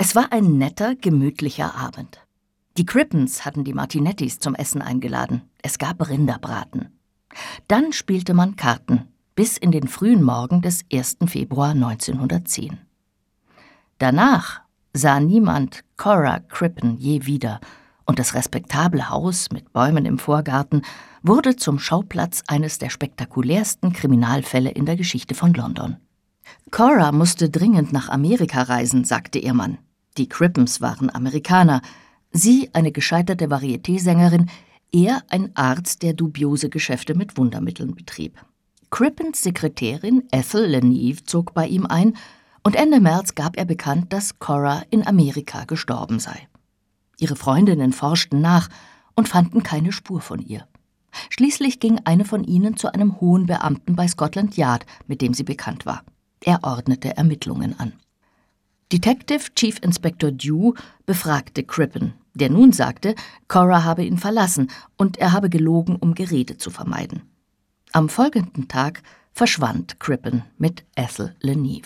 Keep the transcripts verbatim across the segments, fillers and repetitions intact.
Es war ein netter, gemütlicher Abend. Die Crippens hatten die Martinettis zum Essen eingeladen. Es gab Rinderbraten. Dann spielte man Karten bis in den frühen Morgen des ersten Februar neunzehnhundertzehn. Danach sah niemand Cora Crippen je wieder und das respektable Haus mit Bäumen im Vorgarten wurde zum Schauplatz eines der spektakulärsten Kriminalfälle in der Geschichte von London. Cora musste dringend nach Amerika reisen, sagte ihr Mann. Die Crippens waren Amerikaner, sie eine gescheiterte Varieté-Sängerin, er ein Arzt, der dubiose Geschäfte mit Wundermitteln betrieb. Crippens Sekretärin Ethel Leneve zog bei ihm ein und Ende März gab er bekannt, dass Cora in Amerika gestorben sei. Ihre Freundinnen forschten nach und fanden keine Spur von ihr. Schließlich ging eine von ihnen zu einem hohen Beamten bei Scotland Yard, mit dem sie bekannt war. Er ordnete Ermittlungen an. Detective Chief Inspector Dew befragte Crippen, der nun sagte, Cora habe ihn verlassen und er habe gelogen, um Gerede zu vermeiden. Am folgenden Tag verschwand Crippen mit Ethel Leneve.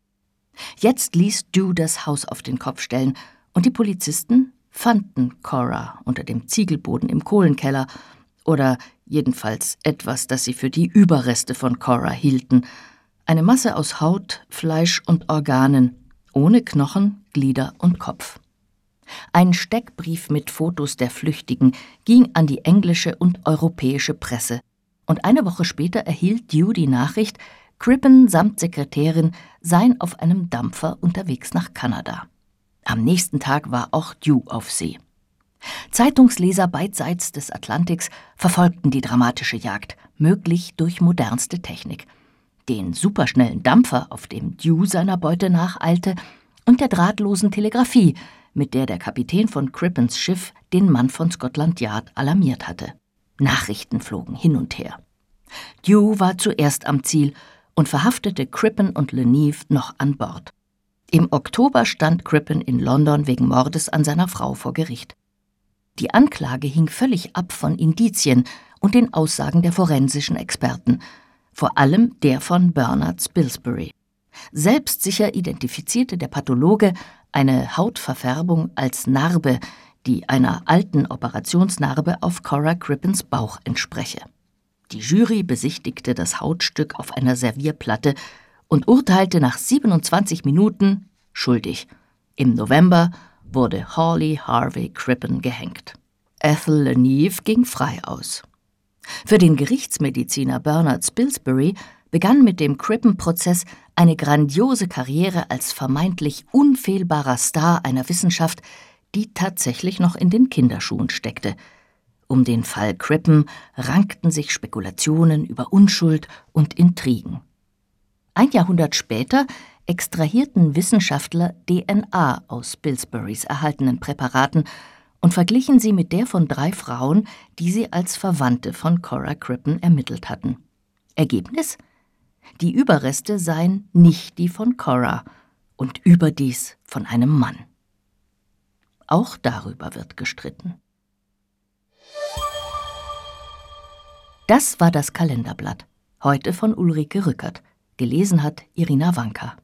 Jetzt ließ Dew das Haus auf den Kopf stellen und die Polizisten fanden Cora unter dem Ziegelboden im Kohlenkeller oder jedenfalls etwas, das sie für die Überreste von Cora hielten. Eine Masse aus Haut, Fleisch und Organen, ohne Knochen, Glieder und Kopf. Ein Steckbrief mit Fotos der Flüchtigen ging an die englische und europäische Presse. Und eine Woche später erhielt Dew die Nachricht, Crippen samt Sekretärin seien auf einem Dampfer unterwegs nach Kanada. Am nächsten Tag war auch Dew auf See. Zeitungsleser beidseits des Atlantiks verfolgten die dramatische Jagd, möglich durch modernste Technik. Den superschnellen Dampfer, auf dem Dew seiner Beute nacheilte, und der drahtlosen Telegrafie, mit der der Kapitän von Crippens Schiff den Mann von Scotland Yard alarmiert hatte. Nachrichten flogen hin und her. Dew war zuerst am Ziel und verhaftete Crippen und Leneve noch an Bord. Im Oktober stand Crippen in London wegen Mordes an seiner Frau vor Gericht. Die Anklage hing völlig ab von Indizien und den Aussagen der forensischen Experten, vor allem der von Bernard Spilsbury. Selbstsicher identifizierte der Pathologe eine Hautverfärbung als Narbe, die einer alten Operationsnarbe auf Cora Crippens Bauch entspreche. Die Jury besichtigte das Hautstück auf einer Servierplatte und urteilte nach siebenundzwanzig Minuten schuldig. Im November wurde Hawley Harvey Crippen gehängt. Ethel Leneve ging frei aus. Für den Gerichtsmediziner Bernard Spilsbury begann mit dem Crippen-Prozess eine grandiose Karriere als vermeintlich unfehlbarer Star einer Wissenschaft, die tatsächlich noch in den Kinderschuhen steckte. Um den Fall Crippen rankten sich Spekulationen über Unschuld und Intrigen. Ein Jahrhundert später extrahierten Wissenschaftler D N A aus Spilsburys erhaltenen Präparaten und verglichen sie mit der von drei Frauen, die sie als Verwandte von Cora Crippen ermittelt hatten. Ergebnis? Die Überreste seien nicht die von Cora und überdies von einem Mann. Auch darüber wird gestritten. Das war das Kalenderblatt, heute von Ulrike Rückert. Gelesen hat Irina Wanka.